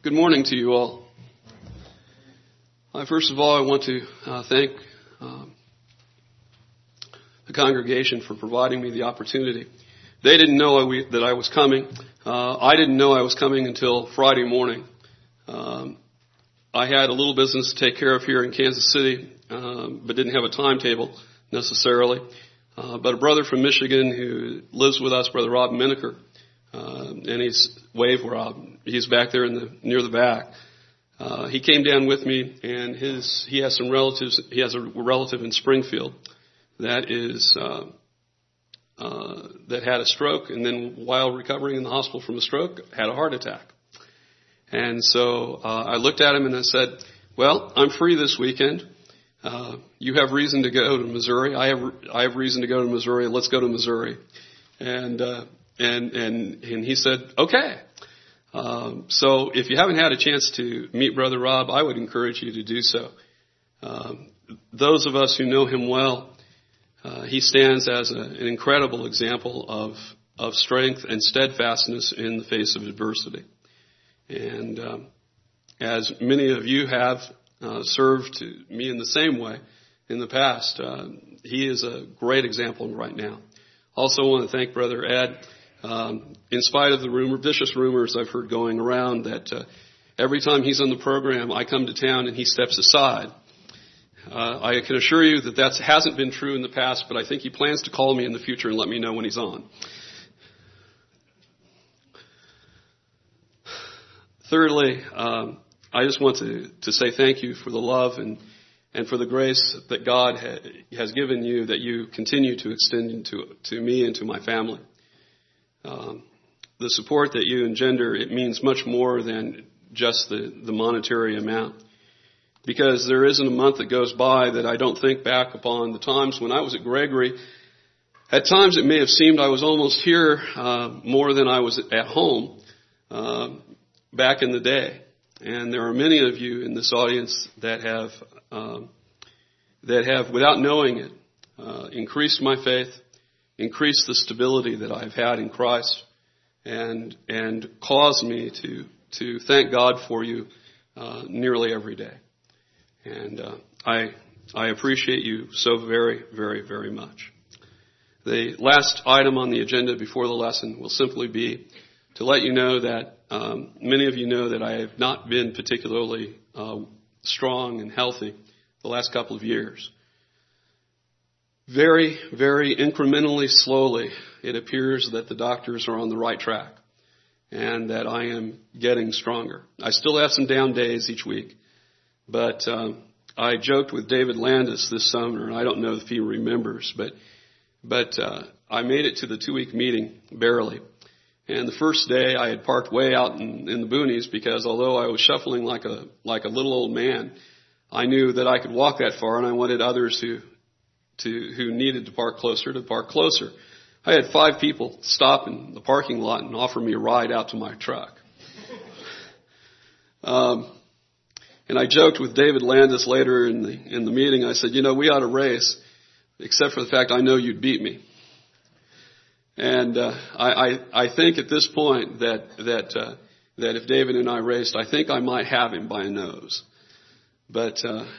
Good morning to you all. First of all, I want to thank the congregation for providing me the opportunity. They didn't know that I was coming. I didn't know I was coming until Friday morning. I had a little business to take care of here in Kansas City, but didn't have a timetable necessarily. But a brother from Michigan who lives with us, Brother Rob Mineker, and he's wave Rob. He's back there near the back. He came down with me, and he has some relatives. He has a relative in Springfield that had a stroke, and then while recovering in the hospital from a stroke, had a heart attack. And so I looked at him and I said, "Well, I'm free this weekend. You have reason to go to Missouri. I have reason to go to Missouri. Let's go to Missouri." And he said, "Okay." So if you haven't had a chance to meet Brother Rob, I would encourage you to do so. Those of us who know him well, he stands as an incredible example of strength and steadfastness in the face of adversity. And as many of you have served me in the same way in the past, he is a great example right now. Also want to thank Brother Ed. In spite of the vicious rumors I've heard going around that every time he's on the program, I come to town and he steps aside. I can assure you that hasn't been true in the past, but I think he plans to call me in the future and let me know when he's on. Thirdly, I just want to say thank you for the love and for the grace that God has given you, that you continue to extend to me and to my family. The support that you engender, it means much more than just the monetary amount. Because there isn't a month that goes by that I don't think back upon the times when I was at Gregory. At times it may have seemed I was almost here more than I was at home back in the day. And there are many of you in this audience that have, without knowing it, increased my faith, increased the stability that I've had in Christ, and caused me to thank God for you nearly every day. And I appreciate you so very, very, very much. The last item on the agenda before the lesson will simply be to let you know that many of you know that I have not been particularly strong and healthy the last couple of years. Very, very incrementally slowly, it appears that the doctors are on the right track and that I am getting stronger. I still have some down days each week, but I joked with David Landis this summer, and I don't know if he remembers, but I made it to the 2-week meeting, barely. And the first day I had parked way out in the boonies because although I was shuffling like a little old man, I knew that I could walk that far, and I wanted others who needed to park closer. I had 5 people stop in the parking lot and offer me a ride out to my truck. And I joked with David Landis later in the meeting. I said, we ought to race, except for the fact I know you'd beat me. And I think at this point that if David and I raced, I think I might have him by a nose. But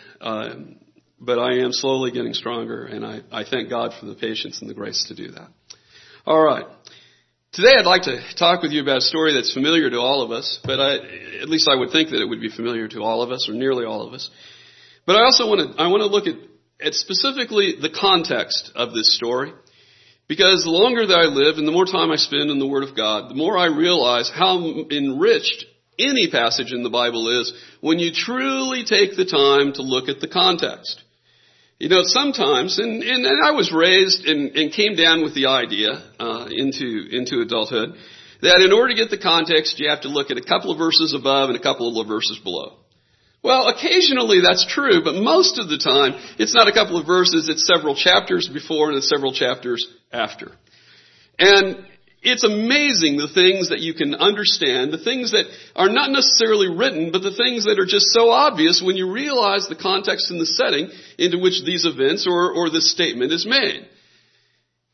I am slowly getting stronger, and I thank God for the patience and the grace to do that. All right. Today I'd like to talk with you about a story that's familiar to all of us, but at least I would think that it would be familiar to all of us, or nearly all of us. But I also want to look at specifically the context of this story, because the longer that I live and the more time I spend in the Word of God, the more I realize how enriched any passage in the Bible is when you truly take the time to look at the context. Sometimes, and I was raised and came down with the idea into adulthood that in order to get the context, you have to look at a couple of verses above and a couple of verses below. Well, occasionally that's true, but most of the time it's not a couple of verses, it's several chapters before and it's several chapters after. And it's amazing the things that you can understand, the things that are not necessarily written, but the things that are just so obvious when you realize the context and the setting into which these events or this statement is made.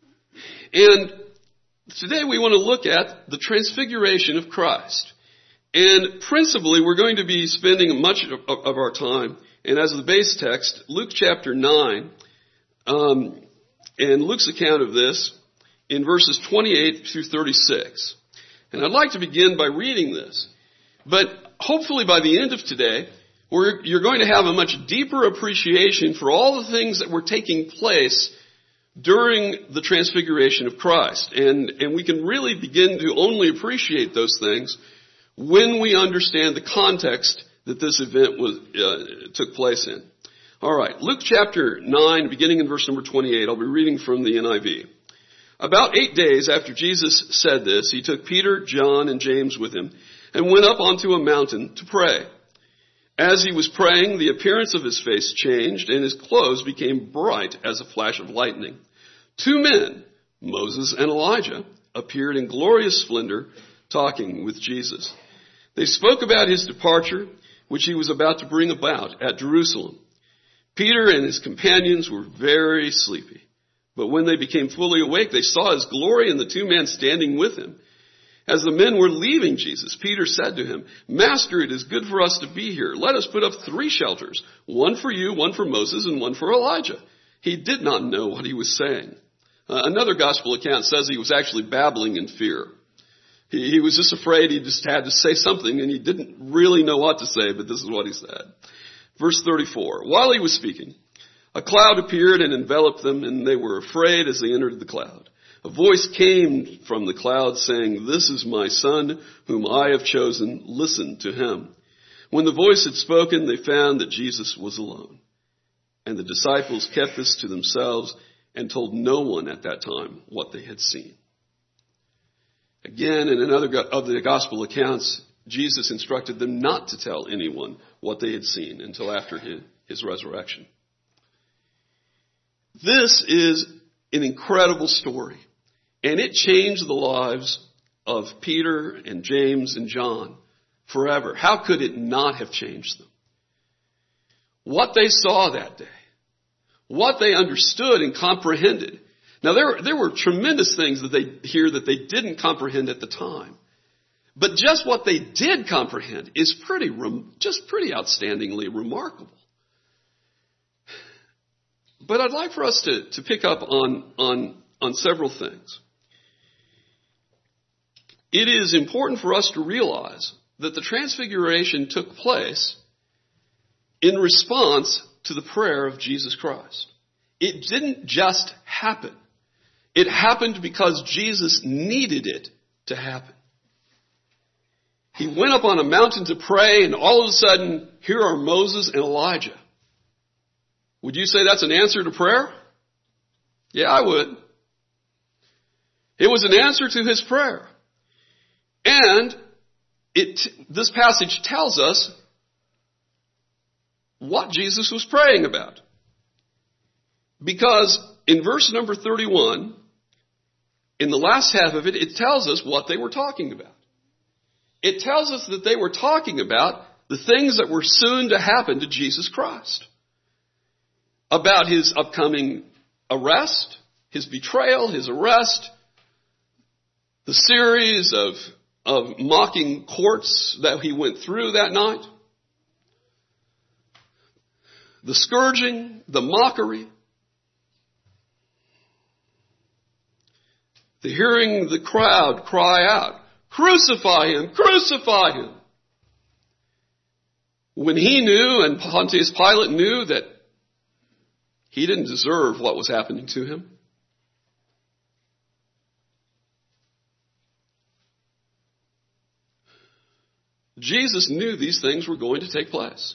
And today we want to look at the transfiguration of Christ. And principally, we're going to be spending much of our time, and as the base text, Luke chapter 9, and Luke's account of this in verses 28 through 36. And I'd like to begin by reading this. But hopefully by the end of today, you're going to have a much deeper appreciation for all the things that were taking place during the transfiguration of Christ. And we can really begin to only appreciate those things when we understand the context that this event took place in. All right, Luke chapter 9, beginning in verse number 28. I'll be reading from the NIV. About 8 days after Jesus said this, he took Peter, John, and James with him and went up onto a mountain to pray. As he was praying, the appearance of his face changed, and his clothes became bright as a flash of lightning. 2 men, Moses and Elijah, appeared in glorious splendor, talking with Jesus. They spoke about his departure, which he was about to bring about at Jerusalem. Peter and his companions were very sleepy, but when they became fully awake, they saw his glory and the 2 men standing with him. As the men were leaving Jesus, Peter said to him, "Master, it is good for us to be here. Let us put up 3 shelters, one for you, one for Moses, and one for Elijah." He did not know what he was saying. Another gospel account says he was actually babbling in fear. He was just afraid. He just had to say something, and he didn't really know what to say, but this is what he said. Verse 34, while he was speaking, a cloud appeared and enveloped them, and they were afraid as they entered the cloud. A voice came from the cloud saying, "This is my son, whom I have chosen. Listen to him." When the voice had spoken, they found that Jesus was alone. And the disciples kept this to themselves and told no one at that time what they had seen. Again, in another of the gospel accounts, Jesus instructed them not to tell anyone what they had seen until after his resurrection. This is an incredible story, and it changed the lives of Peter and James and John forever. How could it not have changed them? What they saw that day, what they understood and comprehended. Now, there were tremendous things that they didn't comprehend at the time. But just what they did comprehend is pretty outstandingly remarkable. But I'd like for us to pick up on several things. It is important for us to realize that the transfiguration took place in response to the prayer of Jesus Christ. It didn't just happen. It happened because Jesus needed it to happen. He went up on a mountain to pray, and all of a sudden, here are Moses and Elijah. Would you say that's an answer to prayer? Yeah, I would. It was an answer to his prayer. And this passage tells us what Jesus was praying about. Because in verse number 31, in the last half of it, it tells us what they were talking about. It tells us that they were talking about the things that were soon to happen to Jesus Christ. About his upcoming arrest, his betrayal, his arrest, the series of mocking courts that he went through that night, the scourging, the mockery, the hearing the crowd cry out, "Crucify him! Crucify him!" When he knew, and Pontius Pilate knew, that he didn't deserve what was happening to him. Jesus knew these things were going to take place.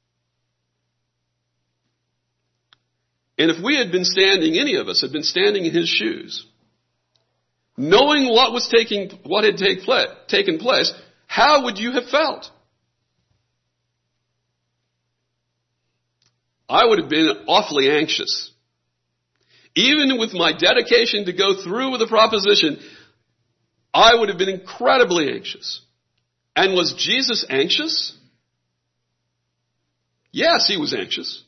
And if we had been standing, any of us had been standing in his shoes, knowing what had taken place, how would you have felt? I would have been awfully anxious. Even with my dedication to go through with the proposition, I would have been incredibly anxious. And was Jesus anxious? Yes, he was anxious.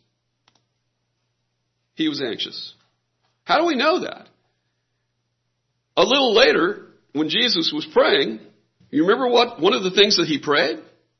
He was anxious. How do we know that? A little later, when Jesus was praying, You remember one of the things that he prayed?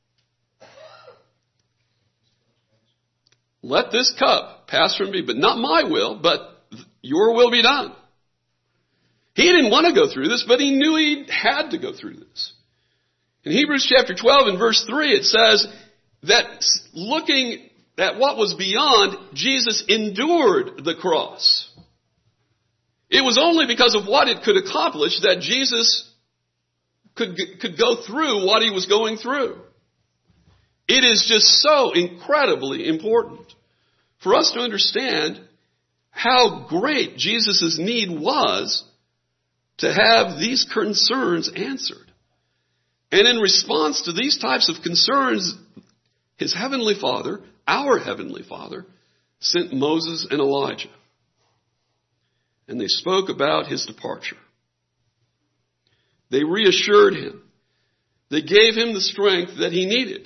Let this cup pass from me, but not my will, but your will be done. He didn't want to go through this, but he knew he had to go through this. In Hebrews chapter 12 and verse 3, it says that looking at what was beyond, Jesus endured the cross. It was only because of what it could accomplish that Jesus could go through what he was going through. It is just so incredibly important for us to understand how great Jesus' need was to have these concerns answered. And in response to these types of concerns, his heavenly Father, our heavenly Father, sent Moses and Elijah. And they spoke about his departure. They reassured him. They gave him the strength that he needed.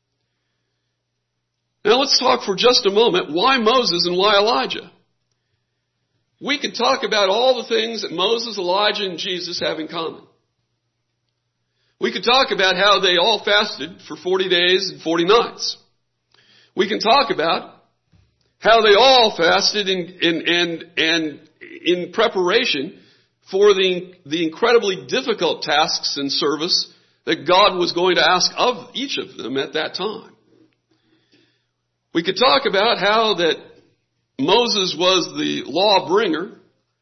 Now let's talk for just a moment, why Moses and why Elijah? We could talk about all the things that Moses, Elijah, and Jesus have in common. We could talk about how they all fasted for 40 days and 40 nights. We can talk about how they all fasted in preparation for the incredibly difficult tasks and service that God was going to ask of each of them at that time. We could talk about how that Moses was the law bringer,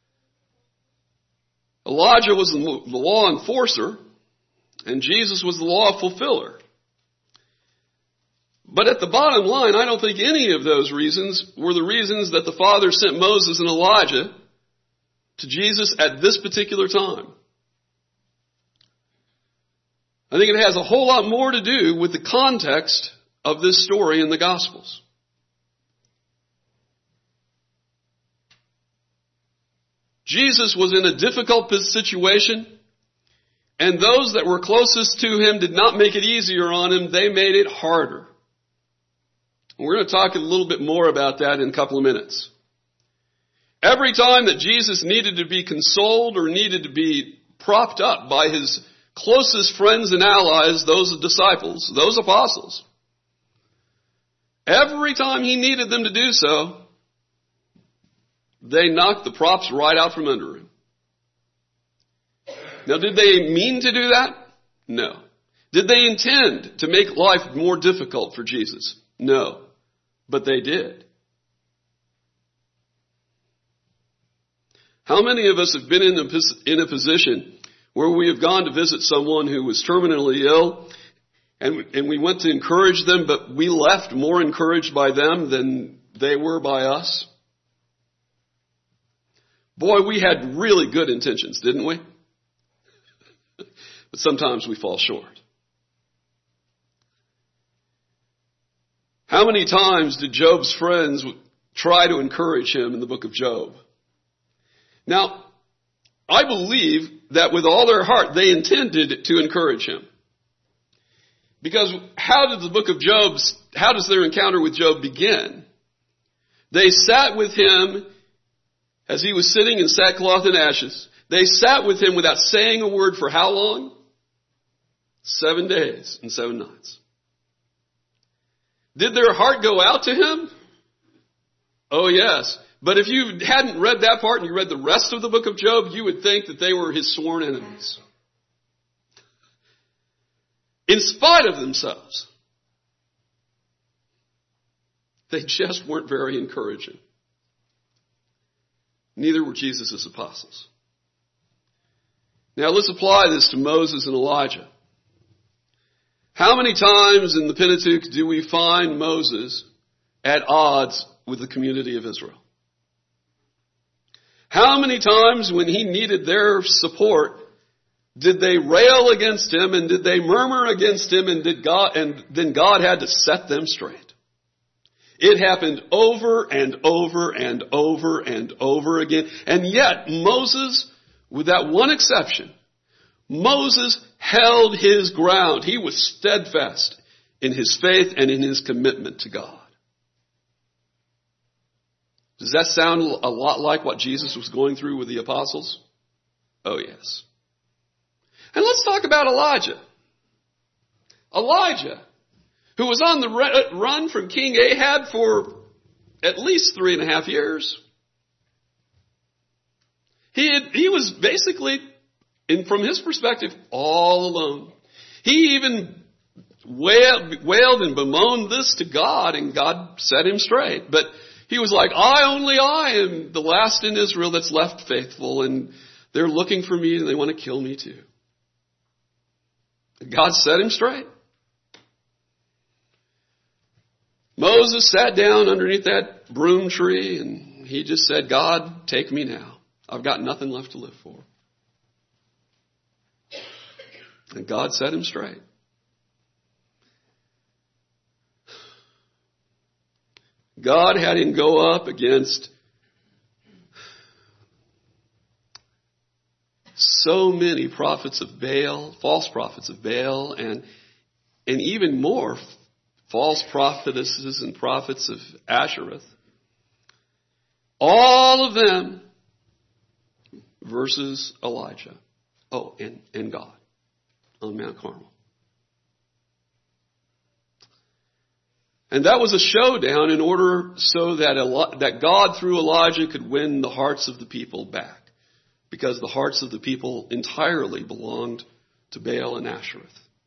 Elijah was the law enforcer, and Jesus was the law fulfiller. But at the bottom line, I don't think any of those reasons were the reasons that the Father sent Moses and Elijah to Jesus at this particular time. I think it has a whole lot more to do with the context of this story in the Gospels. Jesus was in a difficult situation, and those that were closest to him did not make it easier on him. They made it harder. We're going to talk a little bit more about that in a couple of minutes. Every time that Jesus needed to be consoled or needed to be propped up by his closest friends and allies, those disciples, those apostles, every time he needed them to do so, they knocked the props right out from under him. Now, did they mean to do that? No. Did they intend to make life more difficult for Jesus? No. But they did. How many of us have been in a position where we have gone to visit someone who was terminally ill, and we went to encourage them, but we left more encouraged by them than they were by us? Boy, we had really good intentions, didn't we? But sometimes we fall short. How many times did Job's friends try to encourage him in the book of Job? Now, I believe that with all their heart they intended to encourage him. Because how does their encounter with Job begin? They sat with him as he was sitting in sackcloth and ashes. They sat with him without saying a word for how long? 7 days and 7 nights. Did their heart go out to him? Oh, yes. But if you hadn't read that part and you read the rest of the book of Job, you would think that they were his sworn enemies. In spite of themselves. They just weren't very encouraging. Neither were Jesus' apostles. Now let's apply this to Moses and Elijah. How many times in the Pentateuch do we find Moses at odds with the community of Israel? How many times when he needed their support did they rail against him and did they murmur against him and then God had to set them straight? It happened over and over and over and over again. And yet Moses, with that one exception, Moses held his ground. He was steadfast in his faith and in his commitment to God. Does that sound a lot like what Jesus was going through with the apostles? Oh, yes. And let's talk about Elijah. Elijah, who was on the run from King Ahab for at least 3.5 years. He was basically, from his perspective, all alone. He even wailed and bemoaned this to God, and God set him straight. But he was like, I am the last in Israel that's left faithful, and they're looking for me and they want to kill me too. God set him straight. Moses sat down underneath that broom tree and he just said, God, take me now. I've got nothing left to live for. And God set him straight. God had him go up against so many prophets of Baal, false prophets of Baal, and even more false prophetesses and prophets of Ashereth. All of them versus Elijah. Oh, and God on Mount Carmel. And that was a showdown in order so that God through Elijah could win the hearts of the people back. Because the hearts of the people entirely belonged to Baal and Ashereth.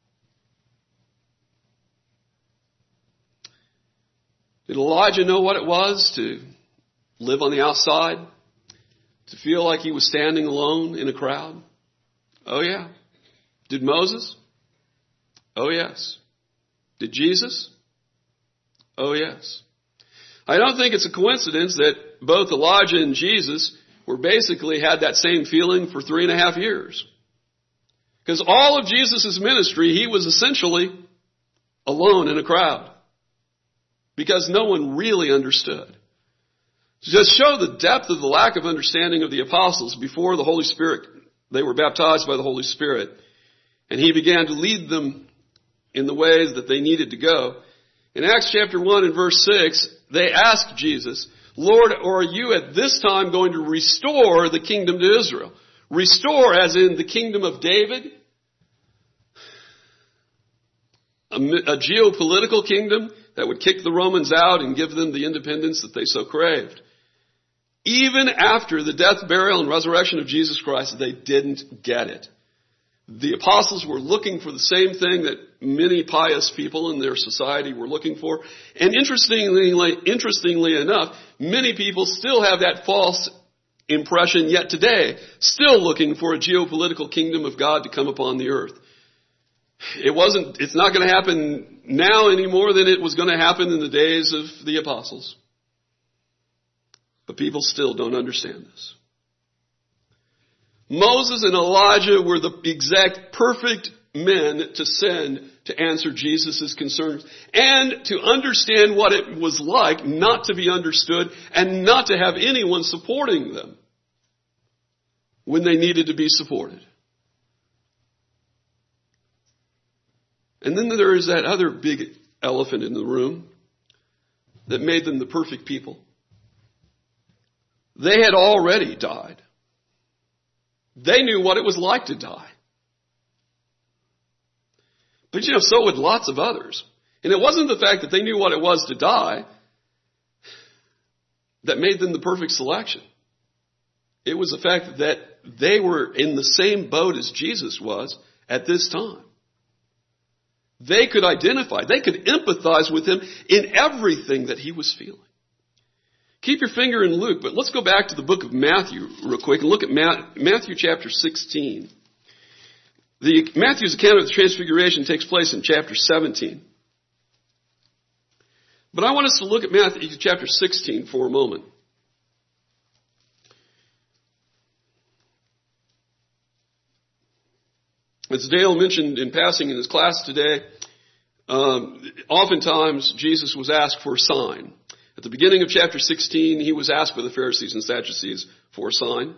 Did Elijah know what it was to live on the outside? To feel like he was standing alone in a crowd? Oh yeah. Did Moses? Oh yes. Did Jesus? Oh yes. I don't think it's a coincidence that both Elijah and Jesus were basically had that same feeling for 3.5 years. Because all of Jesus' ministry, he was essentially alone in a crowd. Because no one really understood. To just show the depth of the lack of understanding of the apostles before the Holy Spirit, they were baptized by the Holy Spirit. And he began to lead them in the ways that they needed to go. In Acts chapter 1 and verse 6, they asked Jesus, Lord, are you at this time going to restore the kingdom to Israel? Restore as in the kingdom of David? A geopolitical kingdom that would kick the Romans out and give them the independence that they so craved. Even after the death, burial, and resurrection of Jesus Christ, they didn't get it. The apostles were looking for the same thing that many pious people in their society were looking for. And interestingly enough, many people still have that false impression yet today, still looking for a geopolitical kingdom of God to come upon the earth. It's not going to happen now any more than it was going to happen in the days of the apostles. But people still don't understand this. Moses and Elijah were the exact perfect men to send to answer Jesus' concerns and to understand what it was like not to be understood and not to have anyone supporting them when they needed to be supported. And then there is that other big elephant in the room that made them the perfect people. They had already died. They knew what it was like to die. But so would lots of others. And it wasn't the fact that they knew what it was to die that made them the perfect selection. It was the fact that they were in the same boat as Jesus was at this time. They could identify, they could empathize with him in everything that he was feeling. Keep your finger in Luke, but let's go back to the book of Matthew real quick and look at Matthew chapter 16. Matthew's account of the Transfiguration takes place in chapter 17. But I want us to look at Matthew chapter 16 for a moment. As Dale mentioned in passing in his class today, oftentimes Jesus was asked for a sign. At the beginning of chapter 16, he was asked by the Pharisees and Sadducees for a sign.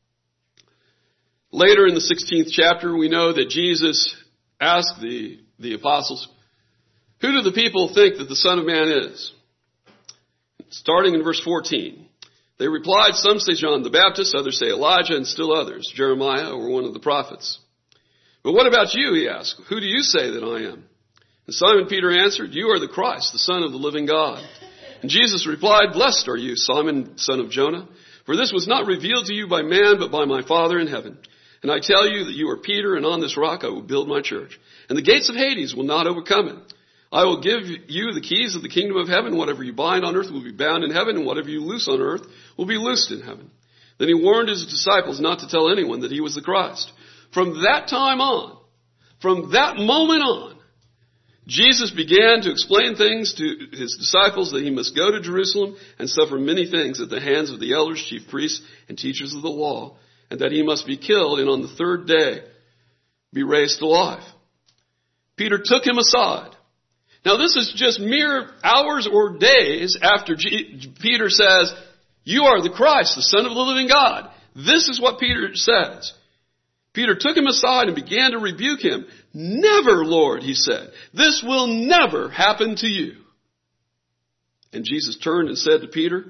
Later in the 16th chapter, we know that Jesus asked the apostles, who do the people think that the Son of Man is? Starting in verse 14. They replied, some say John the Baptist, others say Elijah, and still others, Jeremiah or one of the prophets. But what about you, he asked. Who do you say that I am? And Simon Peter answered, "You are the Christ, the Son of the living God." And Jesus replied, "Blessed are you, Simon, son of Jonah, for this was not revealed to you by man, but by my Father in heaven. And I tell you that you are Peter, and on this rock I will build my church. And the gates of Hades will not overcome it. I will give you the keys of the kingdom of heaven. Whatever you bind on earth will be bound in heaven, and whatever you loose on earth will be loosed in heaven." Then he warned his disciples not to tell anyone that he was the Christ. From that time on, from that moment on, Jesus began to explain things to his disciples that he must go to Jerusalem and suffer many things at the hands of the elders, chief priests, and teachers of the law, and that he must be killed and on the third day be raised alive. Peter took him aside. Now this is just mere hours or days after Peter says, "You are the Christ, the Son of the living God." This is what Peter says. Peter took him aside and began to rebuke him. "Never, Lord," he said. "This will never happen to you." And Jesus turned and said to Peter,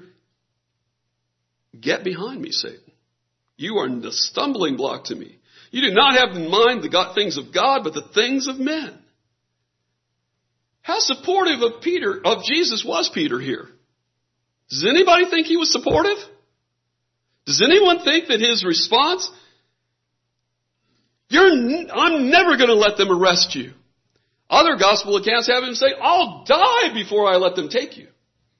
"Get behind me, Satan. You are the stumbling block to me. You do not have in mind the things of God, but the things of men." How supportive of Jesus was Peter here? Does anybody think he was supportive? Does anyone think that his response, "I'm never going to let them arrest you"? Other gospel accounts have him say, "I'll die before I let them take you."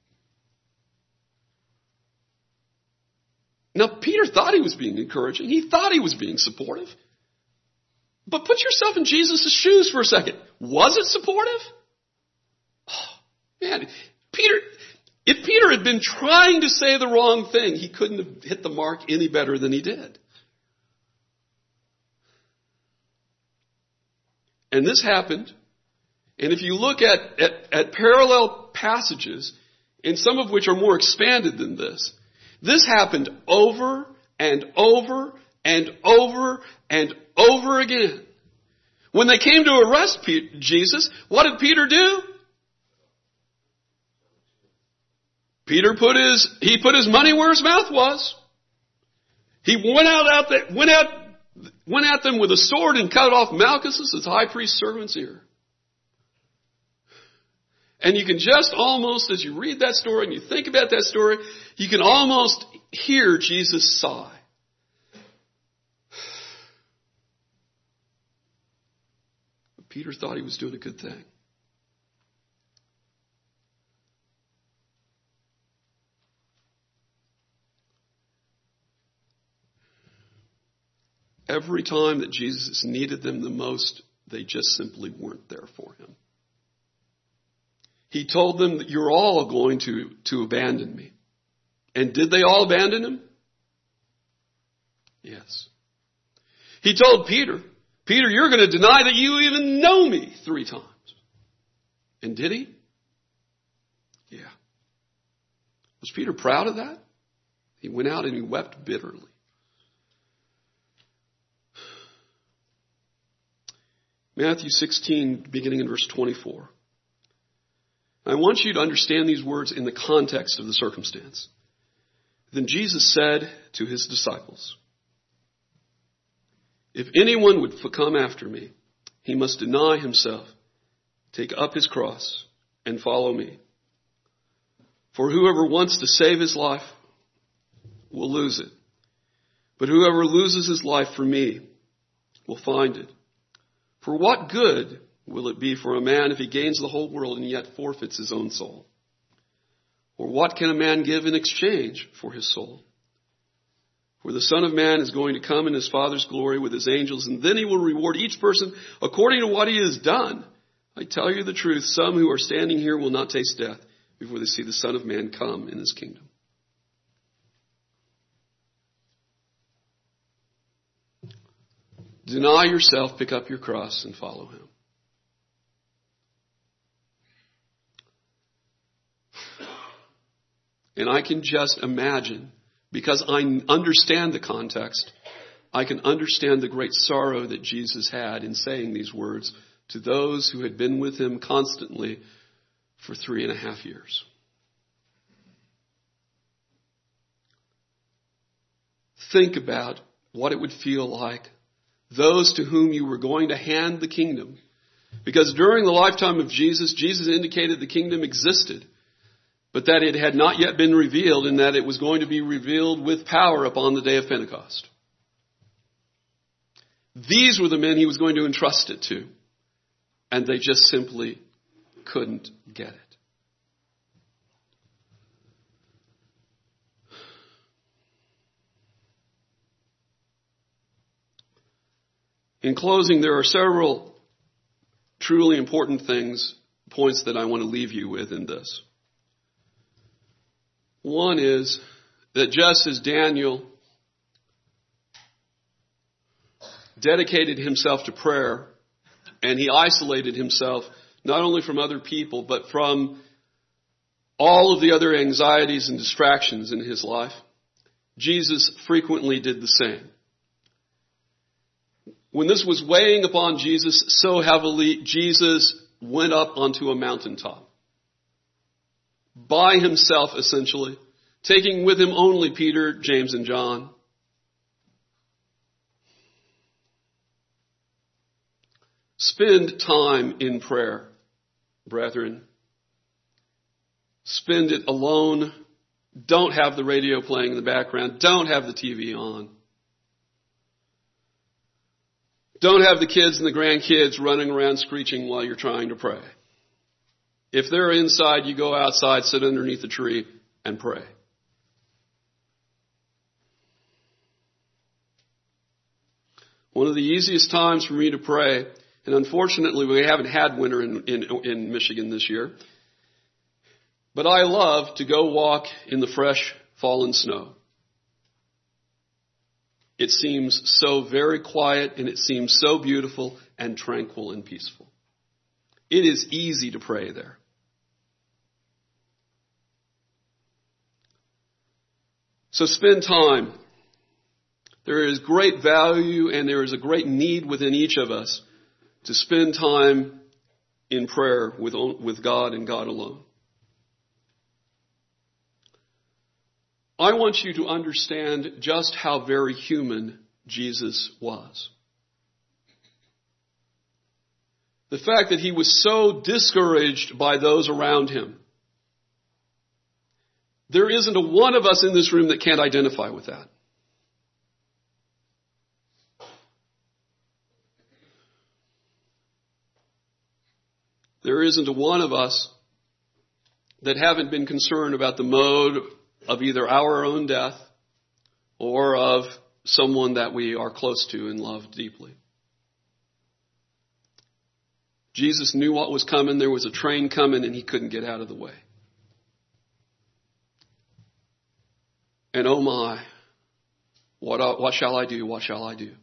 Now, Peter thought he was being encouraging. He thought he was being supportive. But put yourself in Jesus' shoes for a second. Was it supportive? Oh, man, if Peter had been trying to say the wrong thing, he couldn't have hit the mark any better than he did. And this happened. And if you look at parallel passages, and some of which are more expanded than this happened over and over and over and over again. When they came to arrest Jesus, what did Peter do? Peter put his money where his mouth was. He went at them with a sword and cut off Malchus, his high priest's servant's ear. And you can just almost, as you read that story and you think about that story, you can almost hear Jesus sigh. But Peter thought he was doing a good thing. Every time that Jesus needed them the most, they just simply weren't there for him. He told them that you're all going to abandon me. And did they all abandon him? Yes. He told Peter, you're going to deny that you even know me 3 times. And did he? Yeah. Was Peter proud of that? He went out and he wept bitterly. Matthew 16, beginning in verse 24. I want you to understand these words in the context of the circumstance. Then Jesus said to his disciples, "If anyone would come after me, he must deny himself, take up his cross, and follow me. For whoever wants to save his life will lose it. But whoever loses his life for me will find it. For what good will it be for a man if he gains the whole world and yet forfeits his own soul? Or what can a man give in exchange for his soul? For the Son of Man is going to come in his Father's glory with his angels, and then he will reward each person according to what he has done. I tell you the truth, some who are standing here will not taste death before they see the Son of Man come in his kingdom." Deny yourself, pick up your cross, and follow him. And I can just imagine, because I understand the context, I can understand the great sorrow that Jesus had in saying these words to those who had been with him constantly for 3.5 years. Think about what it would feel like those to whom you were going to hand the kingdom Because during the lifetime of Jesus, Jesus indicated the kingdom existed, but that it had not yet been revealed, and that it was going to be revealed with power upon the day of Pentecost. These were the men he was going to entrust it to, and they just simply couldn't get it. In closing, there are several truly important points that I want to leave you with in this. One is that just as Daniel dedicated himself to prayer, and he isolated himself not only from other people, but from all of the other anxieties and distractions in his life, Jesus frequently did the same. When this was weighing upon Jesus so heavily, Jesus went up onto a mountaintop. By himself, essentially, taking with him only Peter, James, and John. Spend time in prayer, brethren. Spend it alone. Don't have the radio playing in the background. Don't have the TV on. Don't have the kids and the grandkids running around screeching while you're trying to pray. If they're inside, you go outside, sit underneath a tree, and pray. One of the easiest times for me to pray, and unfortunately we haven't had winter in Michigan this year, but I love to go walk in the fresh fallen snow. It seems so very quiet, and it seems so beautiful and tranquil and peaceful. It is easy to pray there. So spend time. There is great value and there is a great need within each of us to spend time in prayer with God and God alone. I want you to understand just how very human Jesus was. The fact that he was so discouraged by those around him. There isn't a one of us in this room that can't identify with that. There isn't a one of us that haven't been concerned about the mode of either our own death or of someone that we are close to and love deeply. Jesus knew what was coming. There was a train coming and he couldn't get out of the way. And oh my, what shall I do? What shall I do?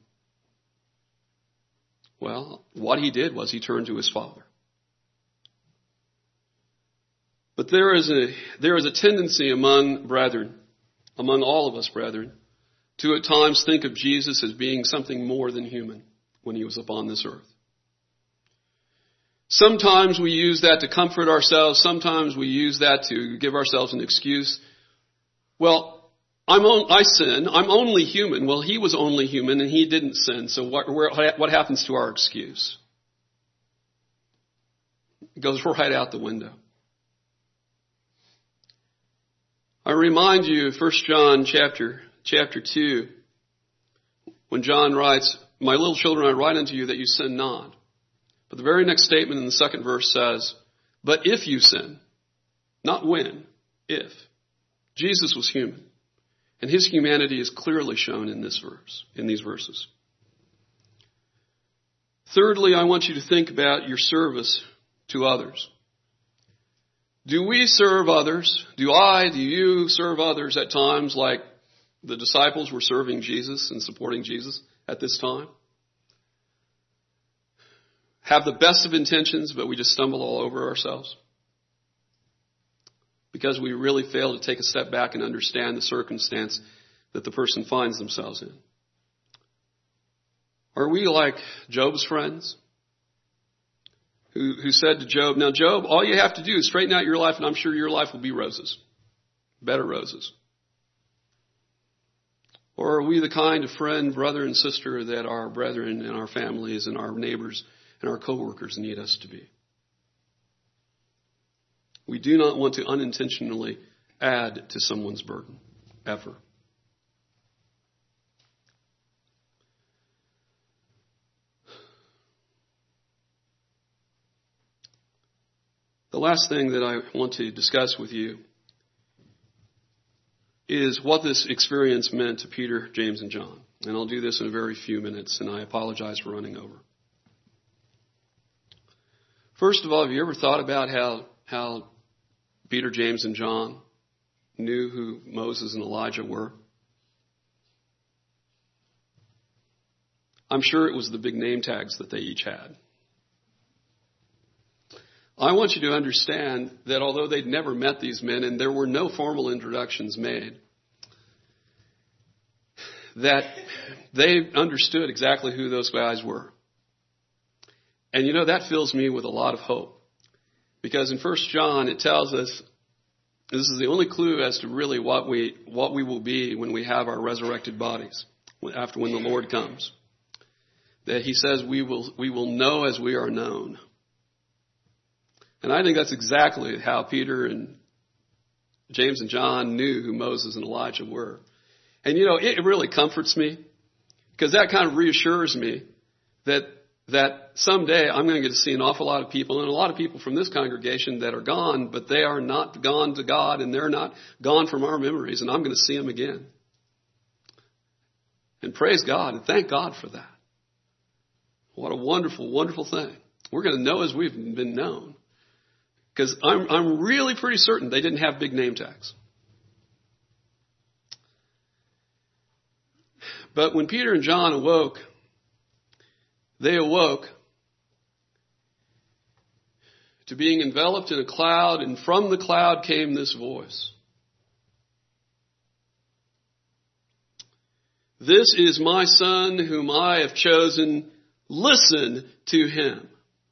Well, what he did was he turned to his Father. But there is a tendency among all of us brethren, to at times think of Jesus as being something more than human when he was upon this earth. Sometimes we use that to comfort ourselves. Sometimes we use that to give ourselves an excuse. Well, I sin. I'm only human. Well, he was only human and he didn't sin. So what happens to our excuse? It goes right out the window. I remind you of 1 John chapter 2, when John writes, "My little children, I write unto you that you sin not." But the very next statement in the second verse says, "But if you sin," not when, if. Jesus was human, and his humanity is clearly shown in these verses. Thirdly, I want you to think about your service to others. Do we serve others? Do you serve others at times like the disciples were serving Jesus and supporting Jesus at this time? Have the best of intentions, but we just stumble all over ourselves? Because we really fail to take a step back and understand the circumstance that the person finds themselves in. Are we like Job's friends? Who said to Job, "Now Job, all you have to do is straighten out your life and I'm sure your life will be roses. Better roses." Or are we the kind of friend, brother and sister that our brethren and our families and our neighbors and our coworkers need us to be. We do not want to unintentionally add to someone's burden, ever. The last thing that I want to discuss with you is what this experience meant to Peter, James, and John. And I'll do this in a very few minutes, and I apologize for running over. First of all, have you ever thought about how Peter, James, and John knew who Moses and Elijah were? I'm sure it was the big name tags that they each had. I want you to understand that although they'd never met these men and there were no formal introductions made, that they understood exactly who those guys were. And you know, that fills me with a lot of hope. Because in 1 John, it tells us, this is the only clue as to really what we will be when we have our resurrected bodies, after when the Lord comes. That he says we will know as we are known. And I think that's exactly how Peter and James and John knew who Moses and Elijah were. And you know, it really comforts me, because that kind of reassures me that someday I'm going to get to see an awful lot of people, and a lot of people from this congregation that are gone, but they are not gone to God, and they're not gone from our memories, and I'm going to see them again. And praise God and thank God for that. What a wonderful, wonderful thing. We're going to know as we've been known. Because I'm really pretty certain they didn't have big name tags. But when Peter and John awoke, they awoke to being enveloped in a cloud, and from the cloud came this voice. This is my son whom I have chosen. Listen to him.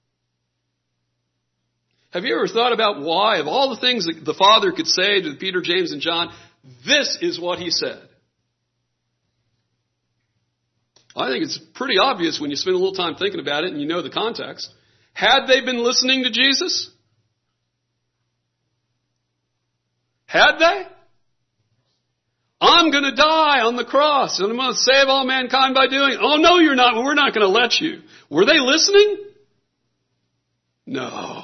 Have you ever thought about why, of all the things that the Father could say to Peter, James, and John, this is what he said? I think it's pretty obvious when you spend a little time thinking about it and you know the context. Had they been listening to Jesus? Had they? I'm going to die on the cross and I'm going to save all mankind by doing it. Oh, no, you're not. We're not going to let you. Were they listening? No.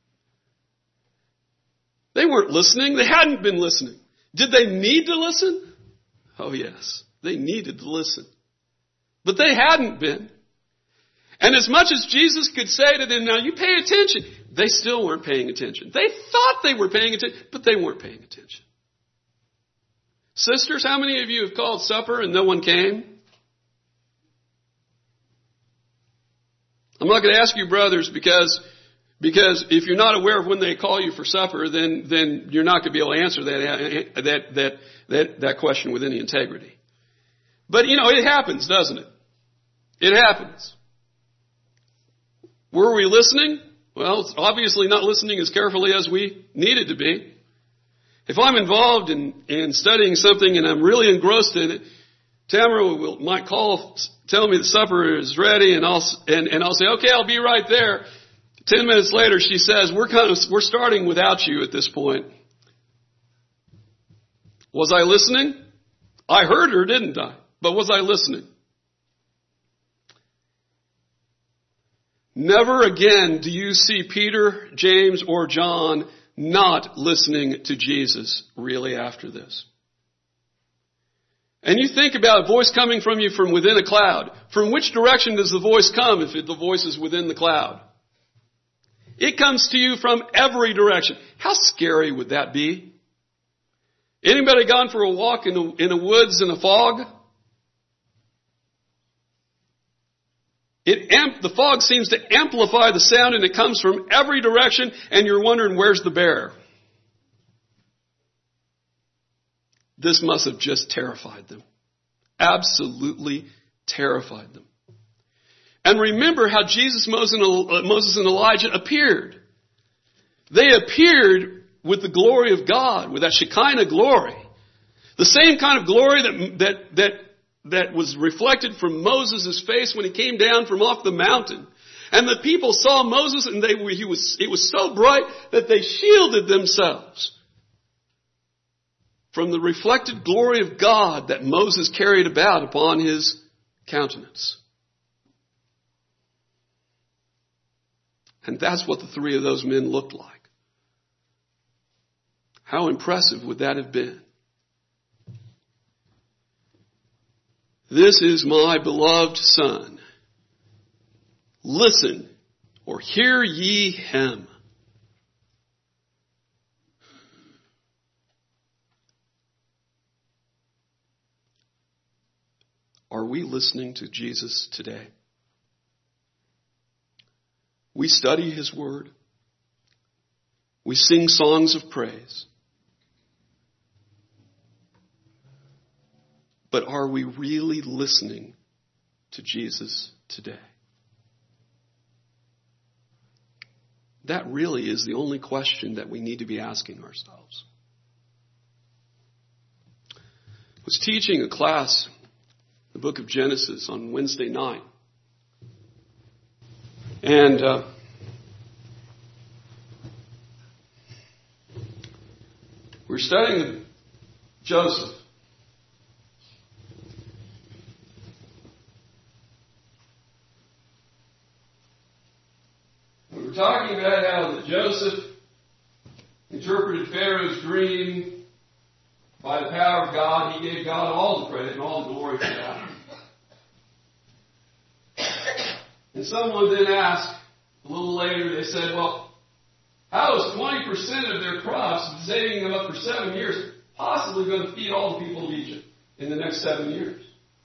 They weren't listening. They hadn't been listening. Did they need to listen? Oh, yes. They needed to listen. But they hadn't been. And as much as Jesus could say to them, now you pay attention, they still weren't paying attention. They thought they were paying attention, but they weren't paying attention. Sisters, how many of you have called supper and no one came? I'm not going to ask you brothers because if you're not aware of when they call you for supper, then you're not going to be able to answer that question with any integrity. But you know, it happens, doesn't it? It happens. Were we listening? Well, it's obviously not listening as carefully as we needed to be. If I'm involved in studying something and I'm really engrossed in it, Tamara might tell me the supper is ready, and I'll say, okay, I'll be right there. 10 minutes later, she says, we're starting without you at this point. Was I listening? I heard her, didn't I? But was I listening? Never again do you see Peter, James, or John not listening to Jesus really after this. And you think about a voice coming from you from within a cloud. From which direction does the voice come if the voice is within the cloud? It comes to you from every direction. How scary would that be? Anybody gone for a walk in the woods in a fog? The fog seems to amplify the sound, and it comes from every direction, and you're wondering, where's the bear? This must have just terrified them. Absolutely terrified them. And remember how Jesus, Moses, and Elijah appeared. They appeared with the glory of God, with that Shekinah glory. The same kind of glory that was reflected from Moses' face when he came down from off the mountain. And the people saw Moses, and it was so bright that they shielded themselves from the reflected glory of God that Moses carried about upon his countenance. And that's what the three of those men looked like. How impressive would that have been? This is my beloved Son. Listen, or hear ye him. Are we listening to Jesus today? We study his word. We sing songs of praise. But are we really listening to Jesus today? That really is the only question that we need to be asking ourselves. I was teaching a class, the book of Genesis, on Wednesday night. And we're studying Joseph. We were talking about how that Joseph interpreted Pharaoh's dream by the power of God. He gave God all the credit and all the glory for that. And someone then asked, a little later, they said, well, how is 20% of their crops, saving them up for 7 years, possibly going to feed all the people of Egypt in the next 7 years?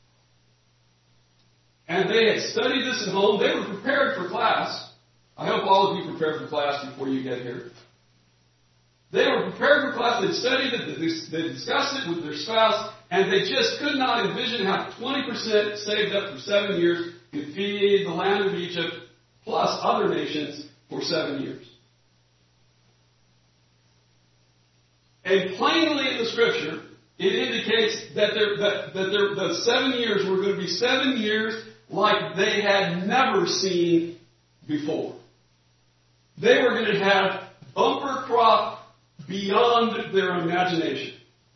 And they had studied this at home. They were prepared for class. I hope all of you prepared for class before you get here. They were prepared for class. They studied it. They discussed it with their spouse. And they just could not envision how 20% saved up for 7 years could feed the land of Egypt plus other nations for 7 years. And plainly in the Scripture, it indicates that the 7 years were going to be 7 years like they had never seen before. They were going to have bumper crop beyond their imagination.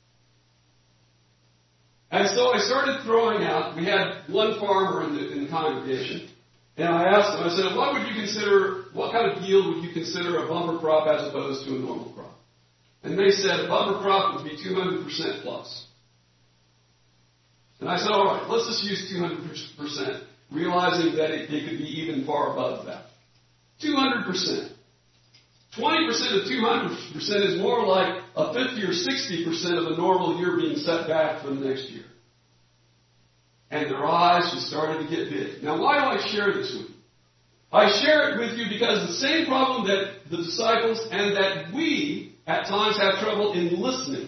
And so I started throwing out, we had one farmer in the congregation, and I asked him, I said, what kind of yield would you consider a bumper crop as opposed to a normal crop? And they said a bumper crop would be 200% plus. And I said, all right, let's just use 200%, realizing that it could be even far above that. 200%. 20% of 200% is more like a 50 or 60% of a normal year being set back for the next year. And their eyes just started to get big. Now, why do I share this with you? I share it with you because the same problem that the disciples and that we at times have trouble in listening.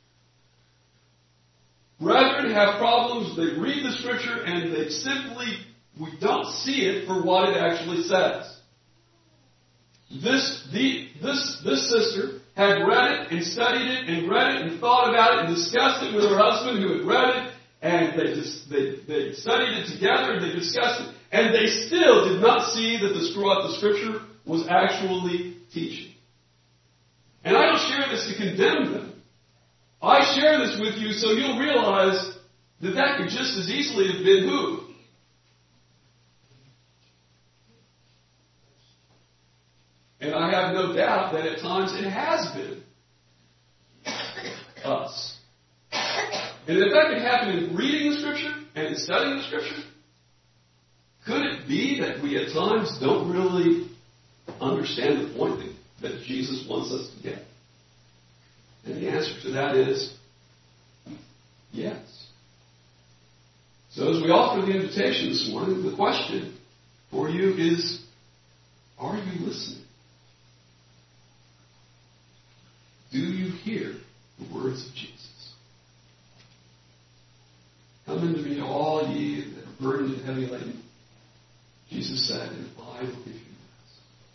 Brethren have problems. They read the Scripture and we don't see it for what it actually says. This sister had read it and studied it and read it and thought about it and discussed it with her husband who had read it, and they studied it together and they discussed it, and they still did not see that what the Scripture was actually teaching. And I don't share this to condemn them. I share this with you so you'll realize that could just as easily have been who? And I have no doubt that at times it has been us. And if that could happen in reading the Scripture and in studying the Scripture, could it be that we at times don't really understand the point that Jesus wants us to get? And the answer to that is yes. So as we offer the invitation this morning, the question for you is, are you listening? Do you hear the words of Jesus? Come unto me, all ye that are burdened and heavy laden. Jesus said, and I will give you rest.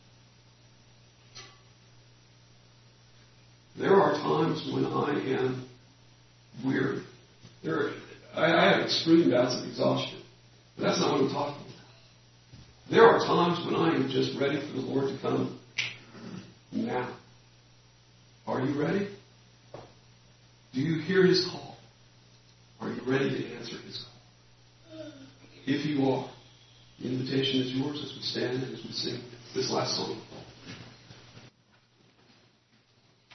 There are times when I am weary. I have extreme bouts of exhaustion. But that's not what I'm talking about. There are are times when I am just ready for the Lord to come now. Are you ready? Do you hear His call? Are you ready to answer His call? If you are, the invitation is yours as we stand and as we sing this last song.